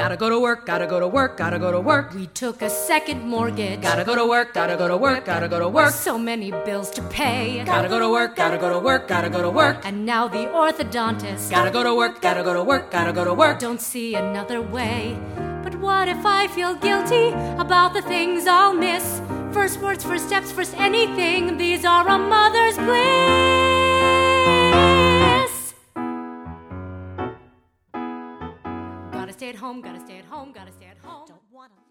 Gotta go to work, gotta go to work, gotta go to work. We took a second mortgage. Gotta go to work, gotta go to work, gotta go to work. So many bills to pay. Gotta go to work, gotta go to work, gotta go to work. And now the orthodontist. Gotta go to work, gotta go to work, gotta go to work. Don't see another way. But what if I feel guilty about the things I'll miss? First words, first steps, first anything. These are a mother's bliss. Gotta stay at home, gotta stay at home, gotta stay at home. Don't wanna